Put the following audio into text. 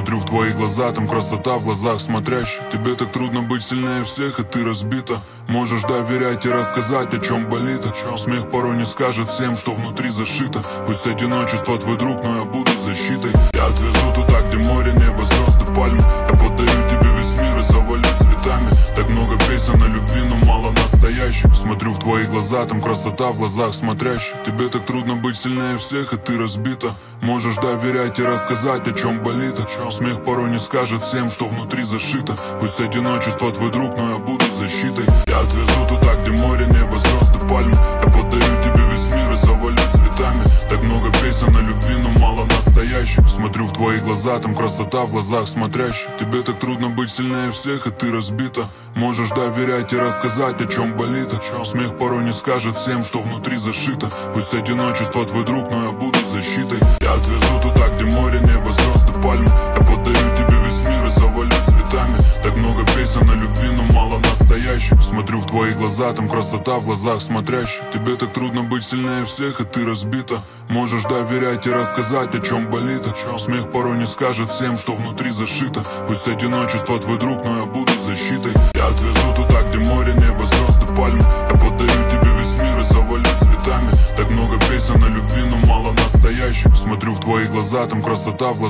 Смотрю в твои глаза, там красота в глазах смотрящих. Тебе так трудно быть сильнее всех, и ты разбита. Можешь доверять и рассказать, о чем болит. Смех порой не скажет всем, что внутри зашито. Пусть одиночество твой друг, но я буду защитой. Я отвезу туда, где море, небо, звезды, пальмы. Я подарю тебе весь мир и завалю цветами. Так много песен о любви, но мало настоящих. Смотрю в твои глаза, там красота в глазах смотрящих. Тебе так трудно быть сильнее всех, и ты разбита. Можешь доверять и рассказать, о чем болит. Смех порой не скажет всем, что внутри зашито. Пусть одиночество твой друг, но я буду защитой. Я отвезу туда, где море, небо, звезды, пальмы. Я подарю тебе весь мир и завалю цветами. Так много песен о любви, но мало настоящих. Смотрю в твои глаза, там красота в глазах смотрящих. Тебе так трудно быть сильнее всех, и ты разбита. Можешь доверять и рассказать, о чем болит. Смех порой не скажет всем, что внутри зашито. Пусть одиночество твой друг, но я буду защитой. Я отвезу туда, где море, небо, звезды, пальмы. Я подарю тебе весь мир и завалю цветами. Так много песен о любви, но мало настоящих. Смотрю в твои глаза, там красота в глазах смотрящих. Тебе так трудно быть сильнее всех, и ты разбита. Можешь доверять и рассказать, о чем болит. Смех порой не скажет всем, что внутри зашито. Пусть одиночество твой друг, но я буду защитой. Я отвезу туда, где море, небо, звезды, пальмы. Я подарю тебе весь мир и завалю цветами. Так много песен о любви, но мало настоящих. Смотрю в твои глаза, там красота в глазах.